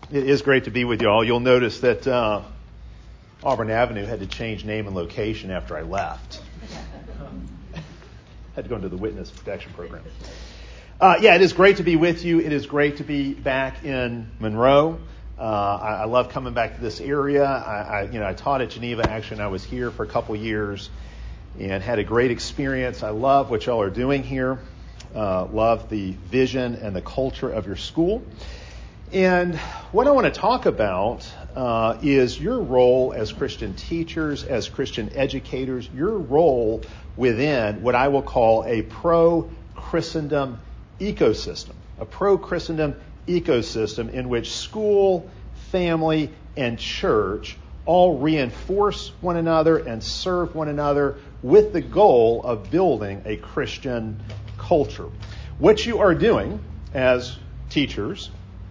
It is great to be with you all. You'll notice that Auburn Avenue had to change name and location after I left. Had to go into the witness protection program. It is great to be with you. It is great to be back in Monroe. I love coming back to this area. I taught at Geneva actually, and I was here for a couple years and had a great experience. I love what y'all are doing here. Love the vision and the culture of your school. And what I want to talk about is your role as Christian teachers, as Christian educators, your role within what I will call a pro-Christendom ecosystem. A pro-Christendom ecosystem in which school, family, and church all reinforce one another and serve one another with the goal of building a Christian culture. What you are doing as teachers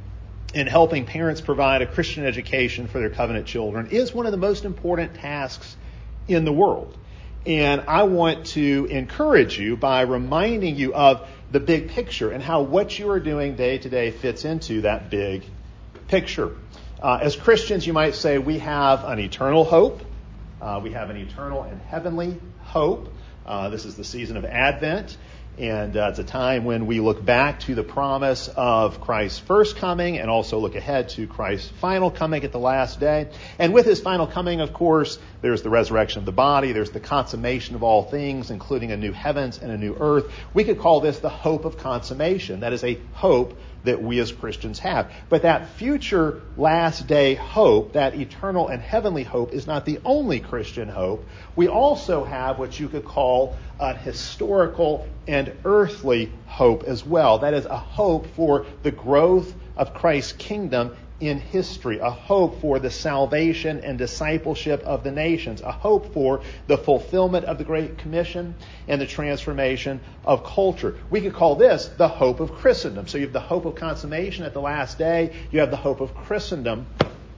in helping parents provide a Christian education for their covenant children is one of the most important tasks in the world. And I want to encourage you by reminding you of the big picture and how what you are doing day to day fits into that big picture. As Christians, you might say we have an eternal hope. We have an eternal and heavenly hope. This is the season of Advent. And it's a time when we look back to the promise of Christ's first coming and also look ahead to Christ's final coming at the last day. And with his final coming, of course, there's the resurrection of the body. There's the consummation of all things, including a new heavens and a new earth. We could call this the hope of consummation. That is a hope that we as Christians have. But that future last day hope, that eternal and heavenly hope, is not the only Christian hope. We also have what you could call a historical and earthly hope as well. That is a hope for the growth of Christ's kingdom in history, a hope for the salvation and discipleship of the nations, a hope for the fulfillment of the Great Commission and the transformation of culture. We could call this the hope of Christendom. So you have the hope of consummation at the last day. You have the hope of Christendom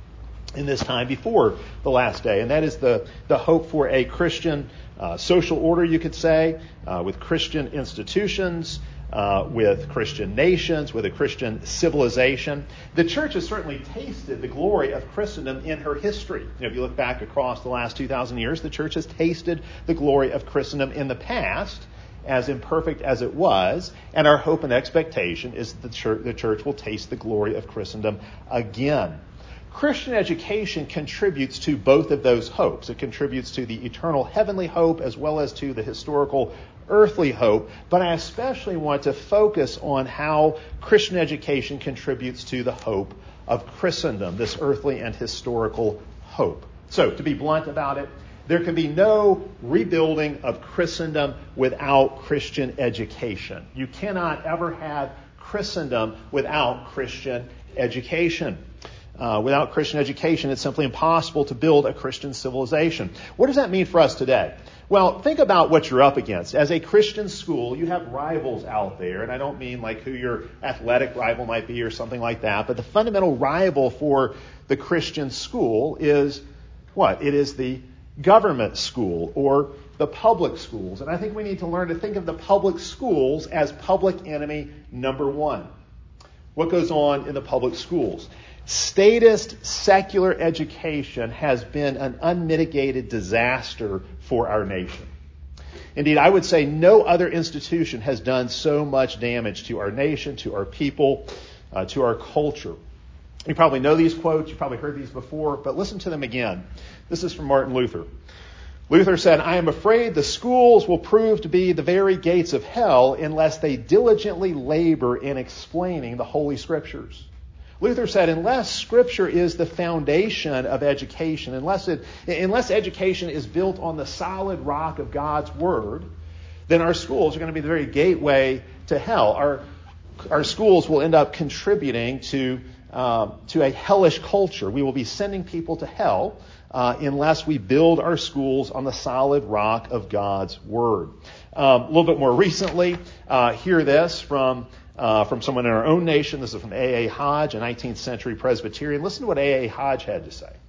in this time before the last day. And that is the hope for a Christian social order, you could say, with Christian institutions, with Christian nations, with a Christian civilization. The church has certainly tasted the glory of Christendom in her history. If you look back across the last 2,000 years, the church has tasted the glory of Christendom in the past, as imperfect as it was, and our hope and expectation is that the church will taste the glory of Christendom again. Christian education contributes to both of those hopes. It contributes to the eternal heavenly hope as well as to the historical earthly hope. But I especially want to focus on how Christian education contributes to the hope of Christendom, this earthly and historical hope. So, to be blunt about it, there can be no rebuilding of Christendom without Christian education. You cannot ever have Christendom without Christian education. Without Christian education, it's simply impossible to build a Christian civilization. What does that mean for us today? Well, think about what you're up against. As a Christian school, you have rivals out there, and I don't mean like who your athletic rival might be or something like that, but the fundamental rival for the Christian school is what? It is the government school or the public schools. And I think we need to learn to think of the public schools as public enemy number one. What goes on in the public schools? Statist secular education has been an unmitigated disaster for our nation. Indeed, I would say no other institution has done so much damage to our nation, to our people, to our culture. You probably know these quotes. You've probably heard these before, but listen to them again. This is from Martin Luther. Luther said, "I am afraid the schools will prove to be the very gates of hell unless they diligently labor in explaining the Holy Scriptures." Luther said, unless Scripture is the foundation of education, unless education is built on the solid rock of God's Word, then our schools are going to be the very gateway to hell. Our schools will end up contributing to a hellish culture. We will be sending people to hell unless we build our schools on the solid rock of God's Word. A little bit more recently, hear this from someone in our own nation. This is from A.A. Hodge, a 19th century Presbyterian. Listen to what A.A. Hodge had to say.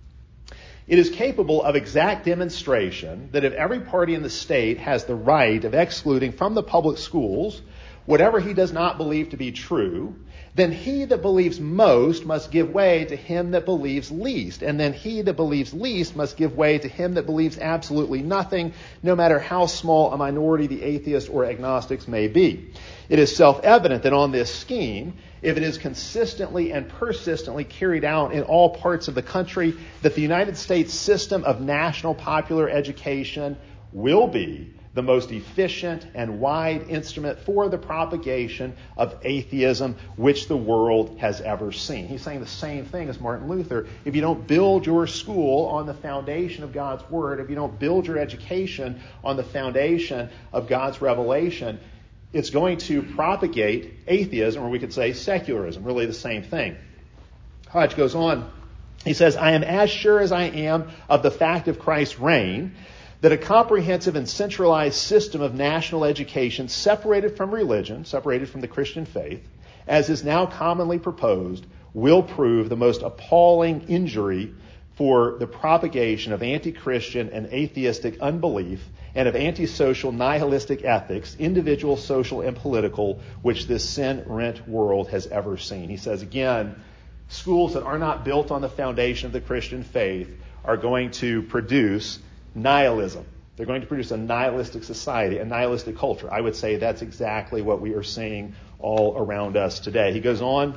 "It is capable of exact demonstration that if every party in the state has the right of excluding from the public schools whatever he does not believe to be true, then he that believes most must give way to him that believes least. And then he that believes least must give way to him that believes absolutely nothing, no matter how small a minority the atheists or agnostics may be. It is self-evident that on this scheme, if it is consistently and persistently carried out in all parts of the country, that the United States system of national popular education will be the most efficient and wide instrument for the propagation of atheism which the world has ever seen. He's saying the same thing as Martin Luther. If you don't build your school on the foundation of God's Word, if you don't build your education on the foundation of God's revelation, it's going to propagate atheism, or we could say secularism, really the same thing. Hodge goes on. He says, I am as sure as I am of the fact of Christ's reign that a comprehensive and centralized system of national education separated from religion, separated from the Christian faith, as is now commonly proposed, will prove the most appalling injury for the propagation of anti-Christian and atheistic unbelief and of antisocial nihilistic ethics, individual, social, and political, which this sin-rent world has ever seen. He says again, schools that are not built on the foundation of the Christian faith are going to produce nihilism. They're going to produce a nihilistic society, a nihilistic culture. I would say that's exactly what we are seeing all around us today. He goes on.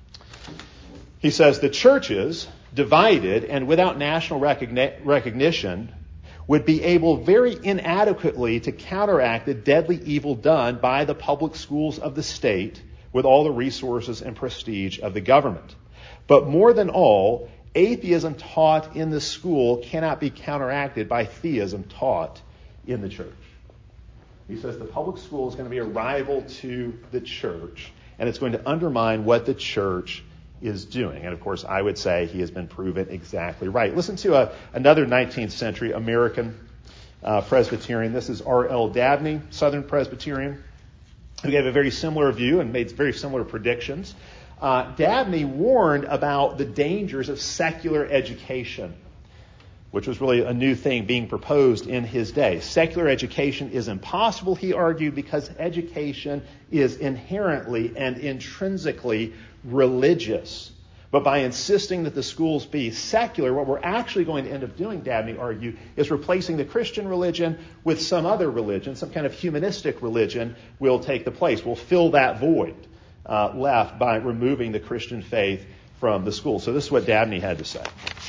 He says the churches, divided and without national recognition, would be able very inadequately to counteract the deadly evil done by the public schools of the state with all the resources and prestige of the government. But more than all, atheism taught in the school cannot be counteracted by theism taught in the church. He says the public school is going to be a rival to the church, and it's going to undermine what the church is doing. And of course, I would say he has been proven exactly right. Listen to another 19th century American Presbyterian. This is R.L. Dabney, Southern Presbyterian, who gave a very similar view and made very similar predictions. Dabney warned about the dangers of secular education, which was really a new thing being proposed in his day. Secular education is impossible, he argued, because education is inherently and intrinsically religious. But by insisting that the schools be secular, what we're actually going to end up doing, Dabney argued, is replacing the Christian religion with some other religion, some kind of humanistic religion will take the place. We'll fill that void left by removing the Christian faith from the school. So this is what Dabney had to say.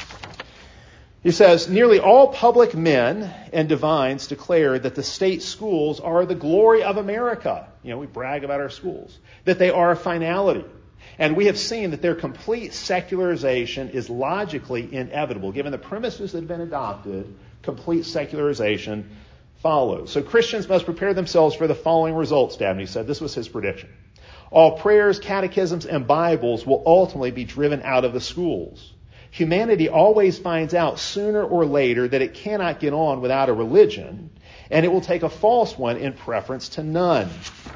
He says, nearly all public men and divines declare that the state schools are the glory of America. You know, we brag about our schools. That they are a finality. And we have seen that their complete secularization is logically inevitable. Given the premises that have been adopted, complete secularization follows. So Christians must prepare themselves for the following results, Dabney said. This was his prediction. All prayers, catechisms, and Bibles will ultimately be driven out of the schools. Humanity always finds out sooner or later that it cannot get on without a religion, and it will take a false one in preference to none.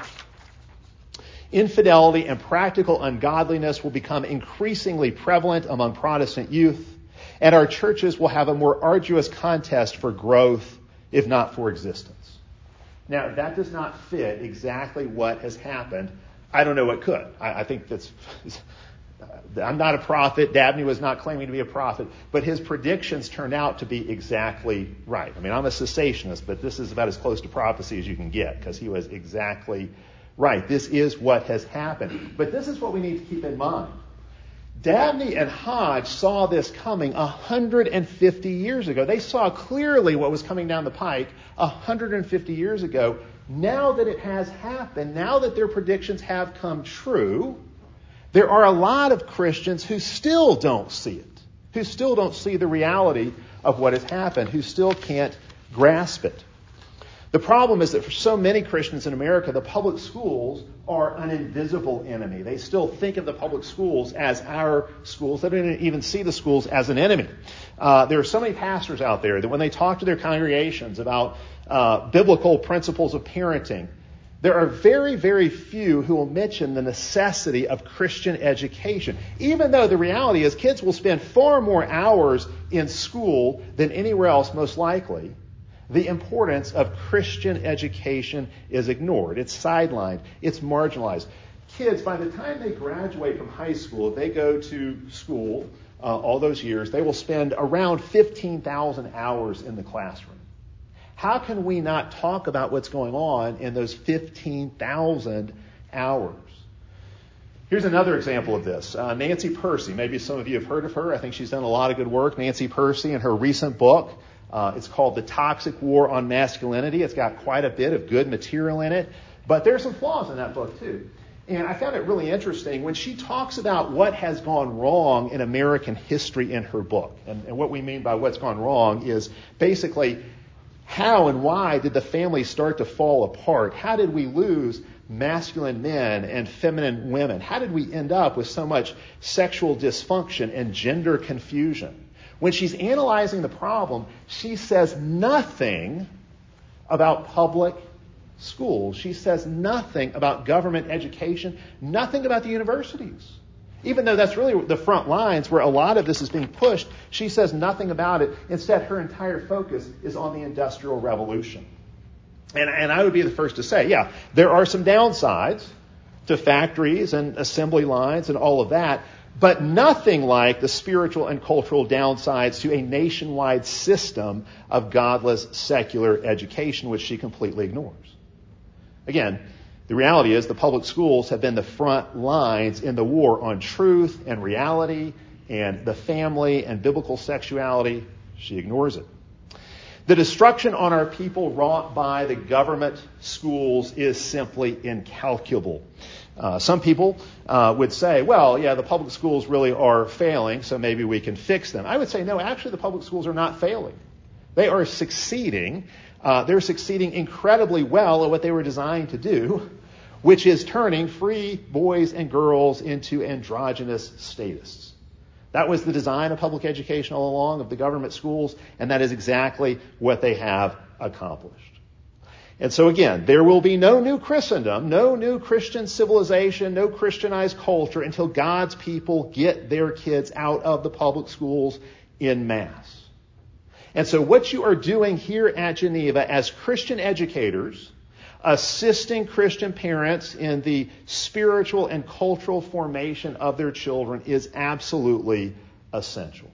Infidelity and practical ungodliness will become increasingly prevalent among Protestant youth, and our churches will have a more arduous contest for growth, if not for existence. Now, that does not fit exactly what has happened. I don't know what could. I think that's... I'm not a prophet. Dabney was not claiming to be a prophet, but his predictions turned out to be exactly right. I mean, I'm a cessationist, but this is about as close to prophecy as you can get, because he was exactly right. This is what has happened. But this is what we need to keep in mind. Dabney and Hodge saw this coming 150 years ago. They saw clearly what was coming down the pike 150 years ago. Now that it has happened, now that their predictions have come true, there are a lot of Christians who still don't see it, who still don't see the reality of what has happened, who still can't grasp it. The problem is that for so many Christians in America, the public schools are an invisible enemy. They still think of the public schools as our schools. They don't even see the schools as an enemy. There are so many pastors out there that when they talk to their congregations about biblical principles of parenting, there are very, very few who will mention the necessity of Christian education, even though the reality is kids will spend far more hours in school than anywhere else, most likely. The importance of Christian education is ignored. It's sidelined. It's marginalized. kids, by the time they graduate from high school, if they go to school all those years, they will spend around 15,000 hours in the classroom. How can we not talk about what's going on in those 15,000 hours? Here's another example of this. Nancy Pearcey. Maybe some of you have heard of her. I think she's done a lot of good work. Nancy Pearcey, in her recent book, it's called The Toxic War on Masculinity. It's got quite a bit of good material in it, but there's some flaws in that book too. And I found it really interesting when she talks about what has gone wrong in American history in her book. And what we mean by what's gone wrong is basically how and why did the family start to fall apart? How did we lose masculine men and feminine women? How did we end up with so much sexual dysfunction and gender confusion? When she's analyzing the problem, she says nothing about public schools. She says nothing about government education, nothing about the universities. Even though that's really the front lines where a lot of this is being pushed, she says nothing about it. Instead, her entire focus is on the Industrial Revolution. And I would be the first to say, yeah, there are some downsides to factories and assembly lines and all of that, but nothing like the spiritual and cultural downsides to a nationwide system of godless secular education, which she completely ignores. Again, the reality is the public schools have been the front lines in the war on truth and reality and the family and biblical sexuality. She ignores it. The destruction on our people wrought by the government schools is simply incalculable. Some people would say, well, yeah, the public schools really are failing, so maybe we can fix them. I would say, no, actually the public schools are not failing. They are succeeding. They're succeeding incredibly well at what they were designed to do, which is turning free boys and girls into androgynous statists. That was the design of public education all along, of the government schools, and that is exactly what they have accomplished. And so again, there will be no new Christendom, no new Christian civilization, no Christianized culture until God's people get their kids out of the public schools en masse. And so what you are doing here at Geneva as Christian educators, assisting Christian parents in the spiritual and cultural formation of their children, is absolutely essential.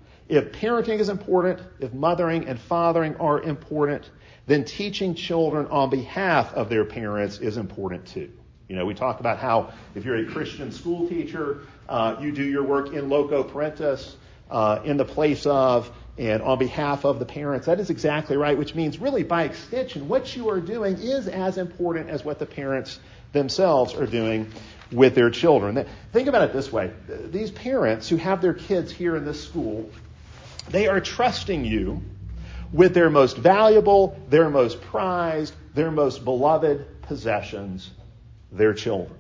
If parenting is important, if mothering and fathering are important, then teaching children on behalf of their parents is important too. You know, we talk about how if you're a Christian school teacher, you do your work in loco parentis, in the place of and on behalf of the parents. That is exactly right, which means really by extension, what you are doing is as important as what the parents themselves are doing with their children. Think about it this way. These parents who have their kids here in this school, they are trusting you with their most valuable, their most prized, their most beloved possessions, their children.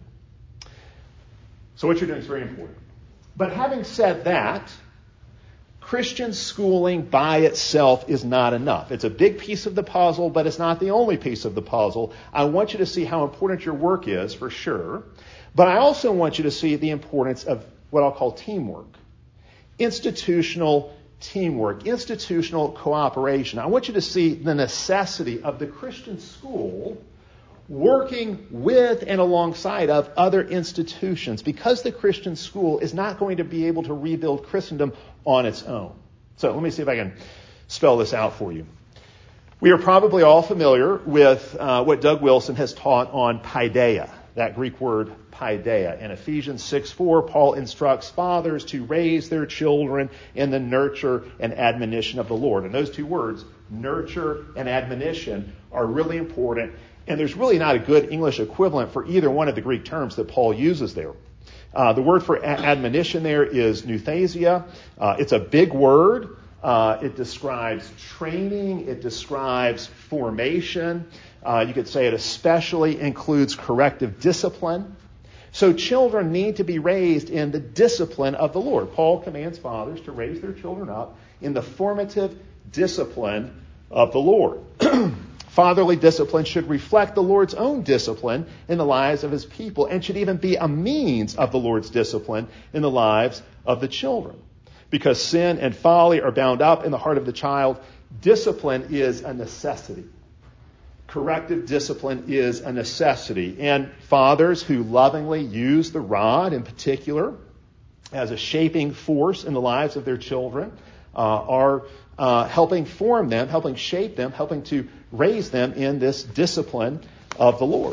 So what you're doing is very important. But having said that, Christian schooling by itself is not enough. It's a big piece of the puzzle, but it's not the only piece of the puzzle. I want you to see how important your work is, for sure. But I also want you to see the importance of what I'll call teamwork. Institutional teamwork, institutional cooperation. I want you to see the necessity of the Christian school working with and alongside of other institutions, because the Christian school is not going to be able to rebuild Christendom on its own. So let me see if I can spell this out for you. We are probably all familiar with what Doug Wilson has taught on paideia, that Greek word paideia. In Ephesians 6:4, Paul instructs fathers to raise their children in the nurture and admonition of the Lord. And those two words, nurture and admonition, are really important. And there's really not a good English equivalent for either one of the Greek terms that Paul uses there. The word for admonition there is nouthesia. It's a big word. It describes training. It describes formation. You could say it especially includes corrective discipline. So children need to be raised in the discipline of the Lord. Paul commands fathers to raise their children up in the formative discipline of the Lord. Fatherly discipline should reflect the Lord's own discipline in the lives of his people, and should even be a means of the Lord's discipline in the lives of the children. Because sin and folly are bound up in the heart of the child, discipline is a necessity. corrective discipline is a necessity. And fathers who lovingly use the rod in particular as a shaping force in the lives of their children are helping form them, helping shape them, helping to raise them in this discipline of the Lord.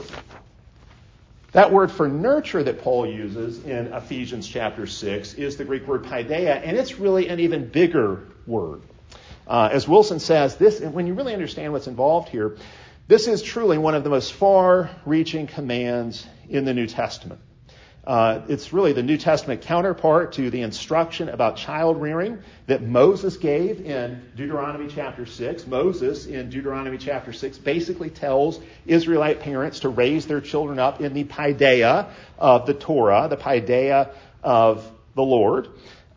That word for nurture that Paul uses in Ephesians chapter 6 is the Greek word paideia, and it's really an even bigger word. As Wilson says, this, when you really understand what's involved here, this is truly one of the most far-reaching commands in the New Testament. It's really the New Testament counterpart to the instruction about child rearing that Moses gave in Deuteronomy chapter 6. Moses in Deuteronomy chapter 6 basically tells Israelite parents to raise their children up in the paideia of the Torah, the paideia of the Lord.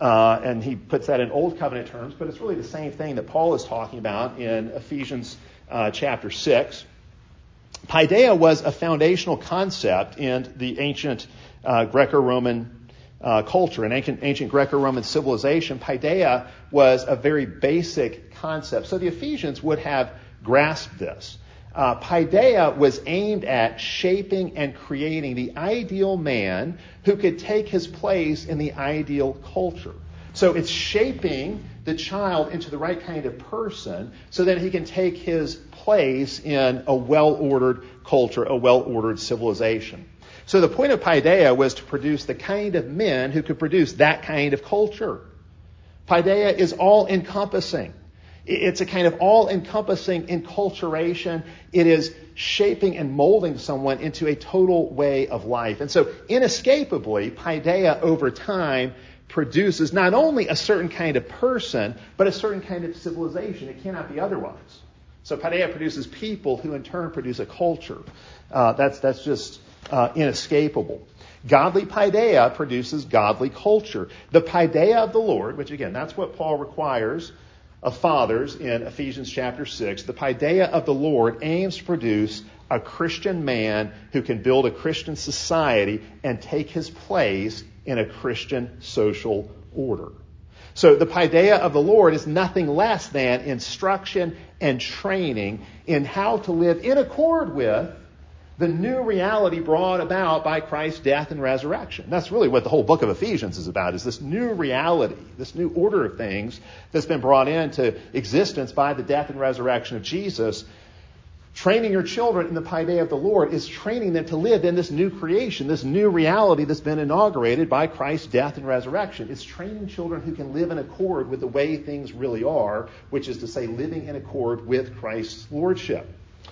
And he puts that in Old Covenant terms, but it's really the same thing that Paul is talking about in Ephesians chapter 6. Paideia was a foundational concept in the ancient Greco-Roman culture. In ancient Greco-Roman civilization, paideia was a very basic concept. So the Ephesians would have grasped this. Paideia was aimed at shaping and creating the ideal man who could take his place in the ideal culture. So it's shaping the child into the right kind of person so that he can take his place in a well-ordered culture, a well-ordered civilization. So the point of paideia was to produce the kind of men who could produce that kind of culture. Paideia is all-encompassing. It's a kind of all-encompassing enculturation. It is shaping and molding someone into a total way of life. And so inescapably, paideia over time produces not only a certain kind of person, but a certain kind of civilization. It cannot be otherwise. So paideia produces people who in turn produce a culture. That's just inescapable. Godly paideia produces godly culture. The paideia of the Lord, which again, that's what Paul requires of fathers in Ephesians chapter 6. The paideia of the Lord aims to produce a Christian man who can build a Christian society and take his place in a Christian social order. So the paideia of the Lord is nothing less than instruction and training in how to live in accord with the new reality brought about by Christ's death and resurrection. That's really what the whole book of Ephesians is about, is this new reality, this new order of things that's been brought into existence by the death and resurrection of Jesus. Training your children in the paideia of the Lord is training them to live in this new creation, this new reality that's been inaugurated by Christ's death and resurrection. It's training children who can live in accord with the way things really are, which is to say living in accord with Christ's lordship.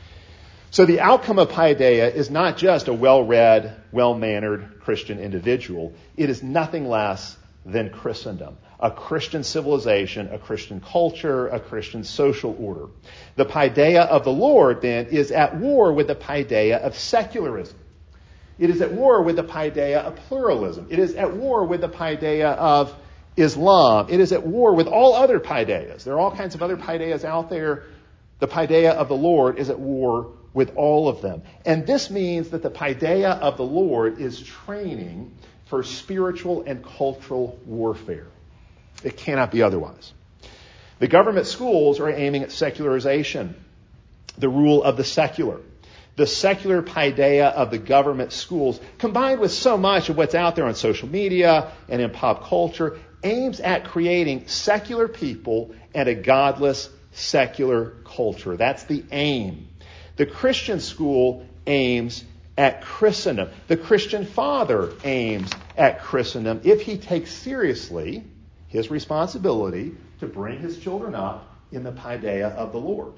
So the outcome of paideia is not just a well-read, well-mannered Christian individual. It is nothing less than Christendom, a Christian civilization, a Christian culture, a Christian social order. The paideia of the Lord, then, is at war with the paideia of secularism. It is at war with the paideia of pluralism. It is at war with the paideia of Islam. It is at war with all other paideias. There are all kinds of other paideias out there. The paideia of the Lord is at war with all of them. And this means that the paideia of the Lord is training for spiritual and cultural warfare. It cannot be otherwise. The government schools are aiming at secularization, the rule of the secular. The secular paideia of the government schools, combined with so much of what's out there on social media and in pop culture, aims at creating secular people and a godless secular culture. That's the aim. The Christian school aims at Christendom. The Christian father aims at Christendom if he takes seriously his responsibility to bring his children up in the paideia of the Lord.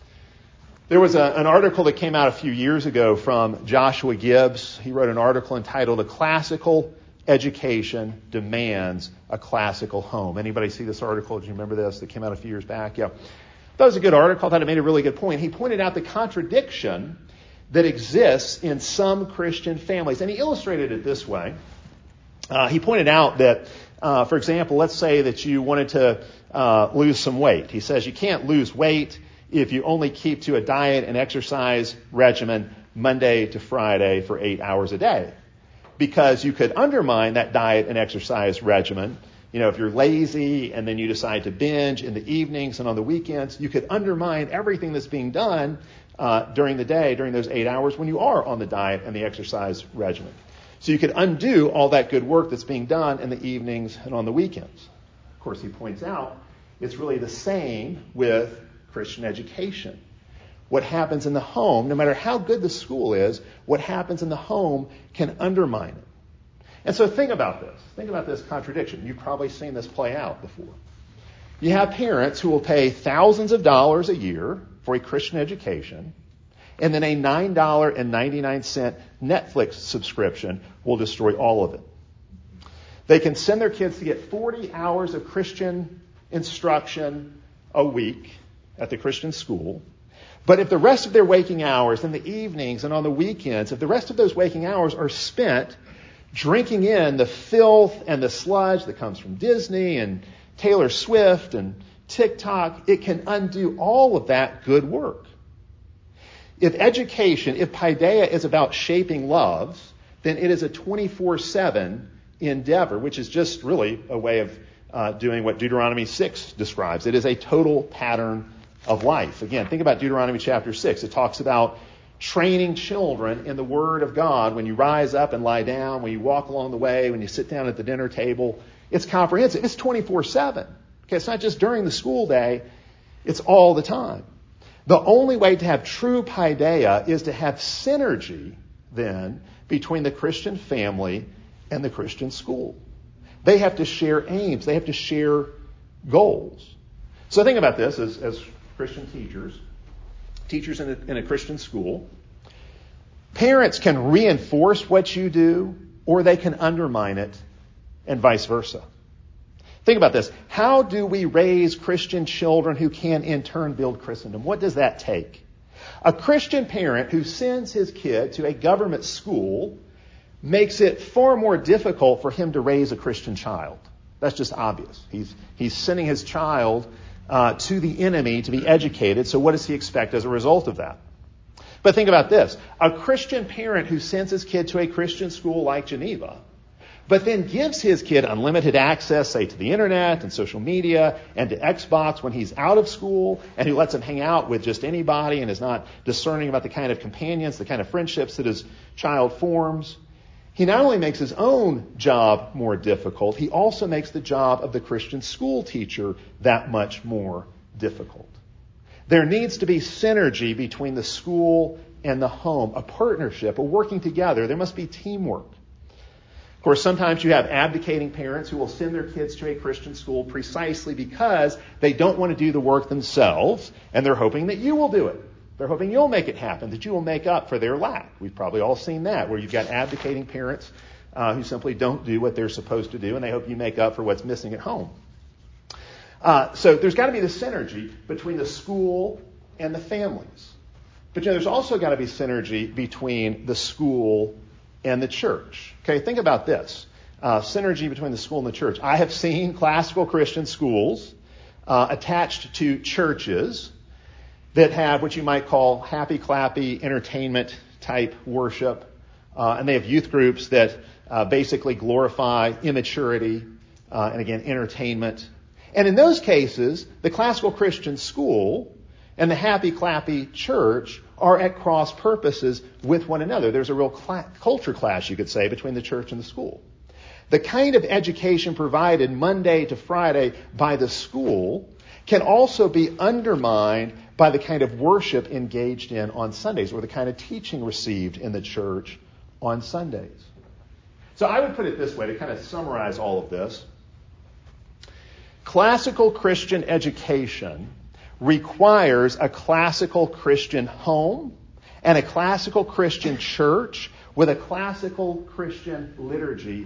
There was an article that came out a few years ago from Joshua Gibbs. He wrote an article entitled "A Classical Education Demands a Classical Home." Anybody see this article? Do you remember this? That came out a few years back? Yeah. That was a good article. I thought it made a really good point. He pointed out the contradiction that exists in some Christian families. And he illustrated it this way. He pointed out that, for example, let's say that you wanted to lose some weight. He says you can't lose weight if you only keep to a diet and exercise regimen Monday to Friday for 8 hours a day. Because you could undermine that diet and exercise regimen. You know, if you're lazy and then you decide to binge in the evenings and on the weekends, you could undermine everything that's being done during the day, during those 8 hours when you are on the diet and the exercise regimen. So you could undo all that good work that's being done in the evenings and on the weekends. Of course, he points out it's really the same with Christian education. What happens in the home, no matter how good the school is, what happens in the home can undermine it. And so think about this. Think about this contradiction. You've probably seen this play out before. You have parents who will pay thousands of dollars a year for a Christian education, and then a $9.99 Netflix subscription will destroy all of it. They can send their kids to get 40 hours of Christian instruction a week at the Christian school. But if the rest of their waking hours in the evenings and on the weekends, if the rest of those waking hours are spent drinking in the filth and the sludge that comes from Disney and Taylor Swift and TikTok, it can undo all of that good work. If education, if paideia is about shaping loves, then it is a 24/7 endeavor, which is just really a way of doing what Deuteronomy 6 describes. It is a total pattern of life. Again, think about Deuteronomy chapter 6. It talks about training children in the Word of God when you rise up and lie down, when you walk along the way, when you sit down at the dinner table. It's comprehensive. It's 24/7. Okay, it's not just during the school day. It's all the time. The only way to have true paideia is to have synergy, then, between the Christian family and the Christian school. They have to share aims. They have to share goals. So think about this as Christian teachers in a Christian school. Parents can reinforce what you do, or they can undermine it, and vice versa. Think about this. How do we raise Christian children who can in turn build Christendom? What does that take? A Christian parent who sends his kid to a government school makes it far more difficult for him to raise a Christian child. That's just obvious. He's sending his child to the enemy to be educated. So what does he expect as a result of that? But think about this. A Christian parent who sends his kid to a Christian school like Geneva, but then gives his kid unlimited access, say, to the internet and social media and to Xbox when he's out of school, and who lets him hang out with just anybody and is not discerning about the kind of companions, the kind of friendships that his child forms, he not only makes his own job more difficult, he also makes the job of the Christian school teacher that much more difficult. There needs to be synergy between the school and the home, a partnership, a working together. There must be teamwork. Of course, sometimes you have abdicating parents who will send their kids to a Christian school precisely because they don't want to do the work themselves, and they're hoping that you will do it. They're hoping you'll make it happen, that you will make up for their lack. We've probably all seen that, where you've got abdicating parents who simply don't do what they're supposed to do, and they hope you make up for what's missing at home. So there's got to be the synergy between the school and the families. But there's also got to be synergy between the school and the church. Okay, think about this. Synergy between the school and the church. I have seen classical Christian schools attached to churches that have what you might call happy clappy entertainment type worship. And they have youth groups that basically glorify immaturity and again, entertainment. And in those cases, the classical Christian school and the happy clappy church are at cross purposes with one another. There's a real culture clash, you could say, between the church and the school. The kind of education provided Monday to Friday by the school can also be undermined by the kind of worship engaged in on Sundays, or the kind of teaching received in the church on Sundays. So I would put it this way to kind of summarize all of this. Classical Christian education requires a classical Christian home and a classical Christian church with a classical Christian liturgy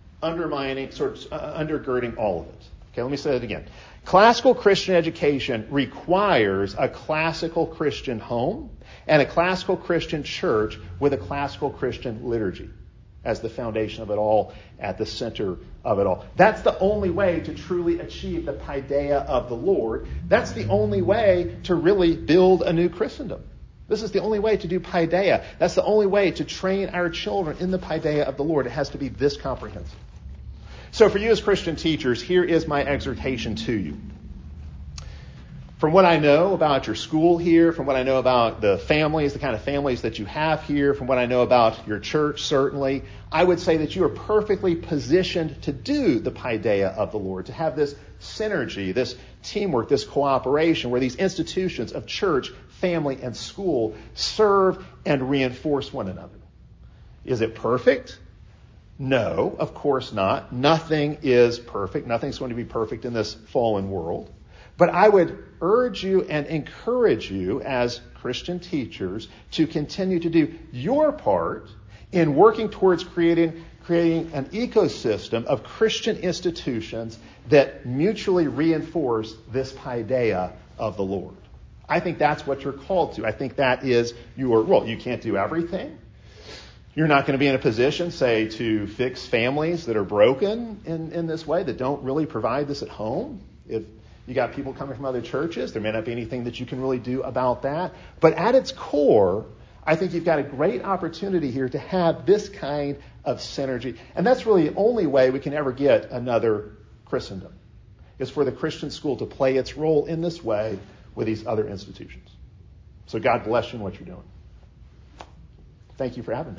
undergirding all of it. Okay, let me say that again. Classical Christian education requires a classical Christian home and a classical Christian church with a classical Christian liturgy as the foundation of it all, at the center of it all. That's the only way to truly achieve the paideia of the Lord. That's the only way to really build a new Christendom. This is the only way to do paideia. That's the only way to train our children in the paideia of the Lord. It has to be this comprehensive. So for you as Christian teachers, here is my exhortation to you. From what I know about your school here, from what I know about the families, the kind of families that you have here, from what I know about your church, certainly, I would say that you are perfectly positioned to do the paideia of the Lord, to have this synergy, this teamwork, this cooperation, where these institutions of church, family, and school serve and reinforce one another. Is it perfect? No, of course not. Nothing is perfect. Nothing's going to be perfect in this fallen world. But I would urge you and encourage you as Christian teachers to continue to do your part in working towards creating an ecosystem of Christian institutions that mutually reinforce this paideia of the Lord. I think that's what you're called to. I think that is your role. You can't do everything. You're not going to be in a position, say, to fix families that are broken in this way, that don't really provide this at home. If you got people coming from other churches, there may not be anything that you can really do about that. But at its core, I think you've got a great opportunity here to have this kind of synergy. And that's really the only way we can ever get another Christendom, is for the Christian school to play its role in this way with these other institutions. So God bless you in what you're doing. Thank you for having me.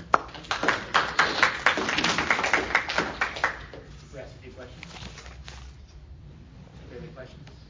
Any questions?